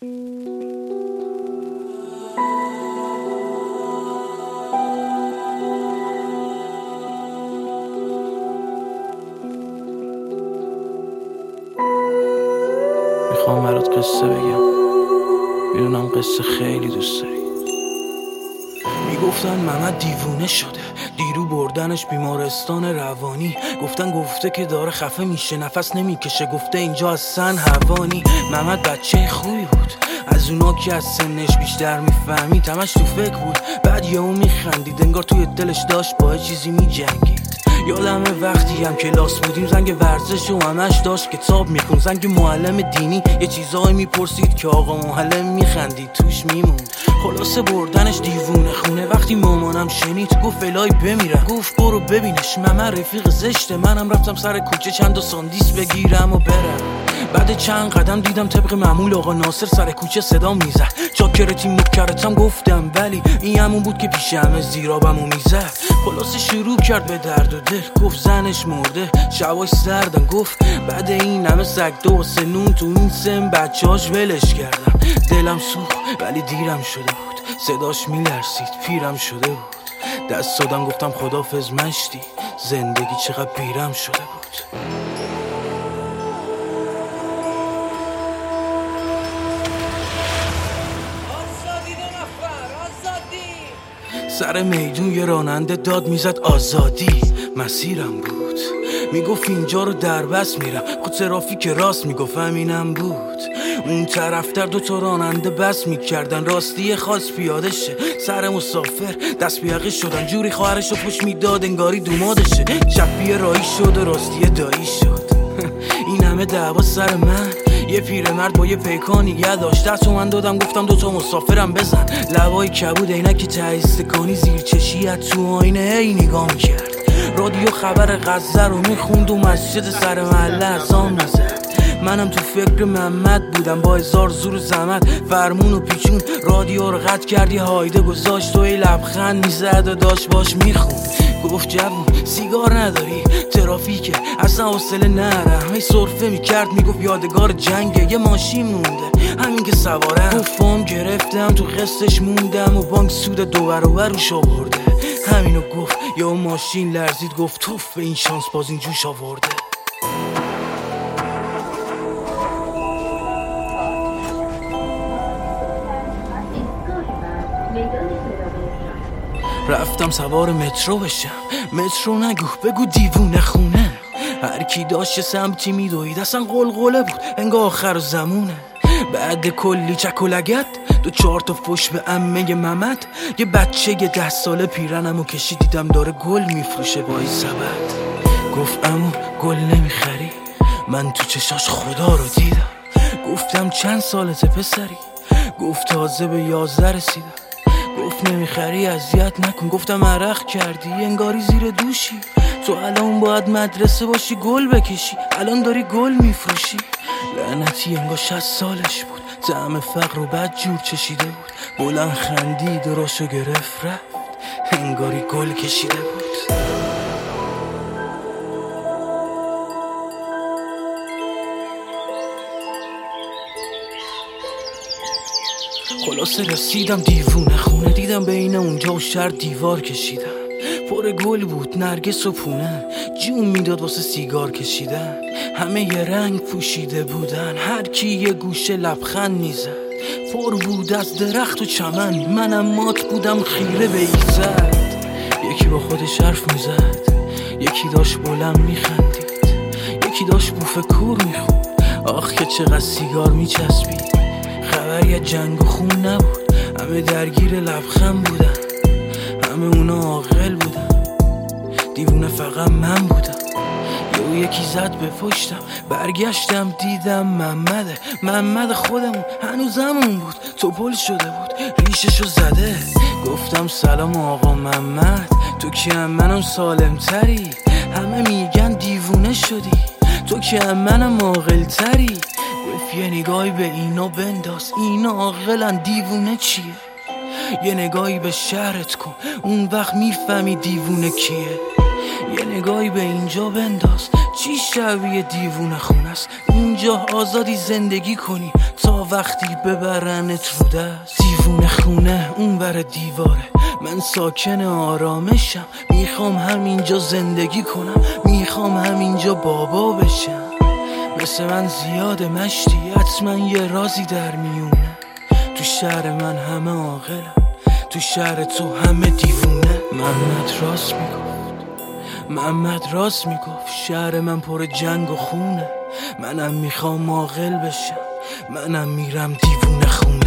میخوام برات قصه بگم، میدونم قصه خیلی دوست داری. میگفتن محمد دیوونه شده، دیرو بردنش بیمارستان روانی. گفته که داره خفه میشه، نفس نمیکشه، گفته اینجا اصلا هوانی. محمد بچه خوبی بود، از اونا که از سنش بیشتر میفهمید. همش تو فکر بود، بعد یهو میخندید، انگار توی دلش داشت با چیزی میجنگید. یادمه وقتی هم کلاس بودیم، زنگ ورزش و همش داشت کتاب میخون. زنگ معلم دینی یه چیزایی میپرسید که آقا معلم میخندید، توش میموند. خلاصه بردنش دیوونه خونه. وقتی مامانم شنید گفت الهی بمیرم، گفت برو ببینش، محمد رفیق زشته. منم رفتم سر کوچه چند تا ساندیس بگیرم و برم. بعد چند قدم دیدم طبق معمول آقا ناصر سر کوچه صدا میزد، چاکرتی مکرتم. گفتم ولی این همون بود که پیش همه زیرابمو میزد. خلاصه شروع کرد به درد و دل، گفت زنش مرده، شباش سردن. گفت بعد این همه سگ دو سنون تو این سن بچه‌هاش ولش کردم. دلم سوخت ولی دیرم شده بود، صداش میلرزید، پیرم شده بود. دست دادم گفتم خدافظ مشتی، زندگی چقدر پیرم شده بود. سر میدون یه راننده داد میزد آزادی، مسیرم بود. میگفت اینجا رو در بس میرم، خود ترافیک راست میگفت همینم بود. اون طرفتر دوتا راننده بس میکردن، راستی خاص پیاده شه. سر مسافر دست بیاقه شدن، جوری خواهرشو پشت میداد انگاری دومادشه. چپی رایی شد و راستی دایی شد. این همه دعوا سر من، یه پیرمرد با یه پیکان نگه داشت. دست من دادم گفتم دوتا مسافرم بزن. لبای کبود عینکی تهیسته کنی، زیر چشیت تو آینه هی نگاه میکرد. رادیو خبر غزه رو میخوند و مسجد سر محله اذان میزد. منم تو فکر محمد بودم با هزار زور و زحمت، فرمون و پیچون رادیو رو قطع کرد. یه هایده گذاشت و ای لبخند میزد و داشت باش میخوند. گفت جوون سیگار نداری؟ ترافیکه اصلا حوصله نرم. هی سرفه میکرد میگفت یادگار جنگه، یه ماشین مونده همین که سوارم. گفتم گرفتم تو قسطش موندم و بانک سود 2 برابر روش آورده. همینو گفت یا ماشین لرزید، گفت توف به این شانس باز این جوش آورده. رفتم سوار مترو بشم، مترو نگو بگو دیوونه خونه. هر کی داشت سمتی میدوید، اصلا قلقله بود انگار آخر زمونه. بعد کلی چک و لگت 2-4 تا فش به عمه محمد، یه بچه 10 ساله پیرنمو کشید، دیدم داره گل میفروشه با این سبد. گفت عمو گل نمیخری؟ من تو چشاش خدا رو دیدم. گفتم چند سالته پسری؟ گفت تازه به 11 رسیدم. گفت نمیخری اذیت نکن. گفتم عرق کردی انگاری زیر دوشی، تو الان باید مدرسه باشی گل بکشی، الان داری گل میفروشی. لعنتی انگار 60 سالش بود، طعم فقر رو بد جور چشیده بود. بلند خندید و راشو گرفت رفت، انگاری گل کشیده بود. خلاصه رسیدم دیوونه خونه، دیدم بین اونجا و شهر دیوار کشیدم. پر گل بود نرگس و پونه، جون میداد واسه سیگار کشیدن. همه یه رنگ پوشیده بودن، هر کی یه گوشه لبخند میزد. پر بود از درخت و چمن، منم مات بودم خیره به ایزد. یکی با خودش حرف میزد، یکی داشت بلند میخندید، یکی داشت بوف کور میخوند. آخ که چقدر سیگار میچسبید، خبری جنگ و خون نبود. همه درگیر لبخند بودن، همه اونا عاقل بودن، دیوونه فقط من بودم. یکی زد به پشتم، برگشتم دیدم محمد خودمون هنوزمون بود. توپل شده بود ریششو زده. گفتم سلام آقا محمد، تو که هم منم سالم تری. همه میگن دیوونه شدی، تو که هم منم عاقل تری. گفت یه نگاهی به اینا بنداز، اینا عاقلن دیوونه چیه؟ یه نگاهی به شهرت کن، اون وقت میفهمی دیوونه کیه. یه نگاهی به اینجا بنداز، چی شبیه دیوونه خونه است. اینجا آزادی زندگی کنی تا وقتی ببرنت رو دست. دیوونه خونه اون بر دیواره، من ساکن آرامشم. میخوام همینجا زندگی کنم، میخوام همینجا بابا بشم. مثل من زیاد مشتی، حتما یه رازی در میونه. تو شهر من همه عاقلن، تو شهر تو همه دیوونه. محمد راست میگفت شهر من پر جنگ و خونه. منم میخوام عاقل بشم، منم میرم دیوونه خونه.